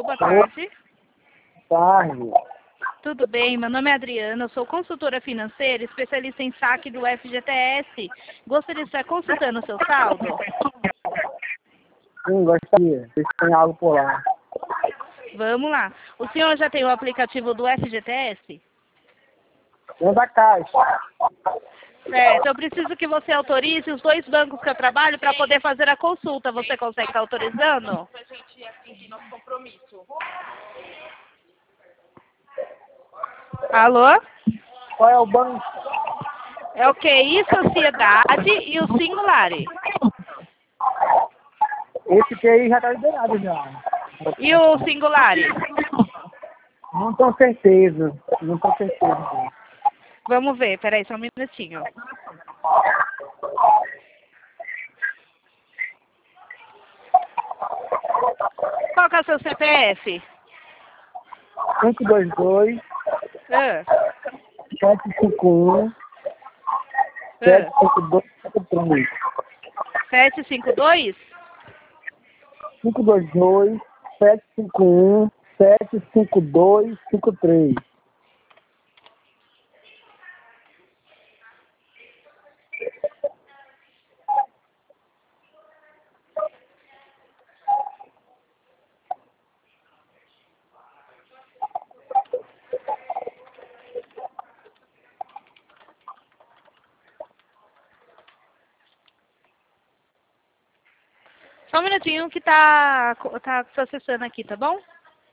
boa tarde. Tarde. Tudo bem, meu nome é Adriana, eu sou consultora financeira, especialista em saque do FGTS. Gostaria de estar consultando o seu saldo? Sim, gostaria. Vocês têm algo por lá. Vamos lá. O senhor já tem o aplicativo do FGTS? Dentro da caixa. Certo, eu preciso que você autorize os 2 bancos que eu trabalho para poder fazer a consulta. Você consegue estar autorizando? Alô? Qual é o banco? É o QI Sociedade e o Singulari. Esse que aí já está liberado já. E o Singulari? Não tenho certeza. Não tenho certeza. Vamos ver, peraí, só um minutinho. Qual que é o seu CPF? 522 Ah, 751 752 752? 522 751 75253. Só um minutinho que tá processando aqui, tá bom?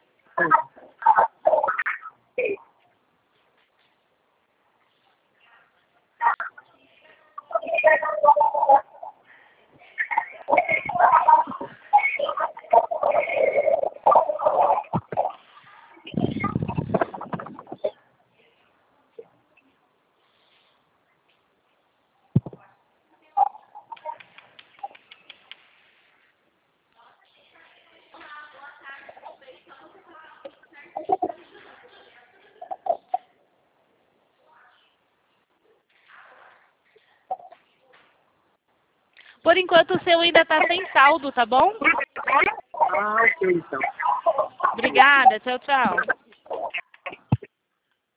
Por enquanto o seu ainda tá sem saldo, tá bom? Ah, ok, então. Obrigada, tchau, tchau.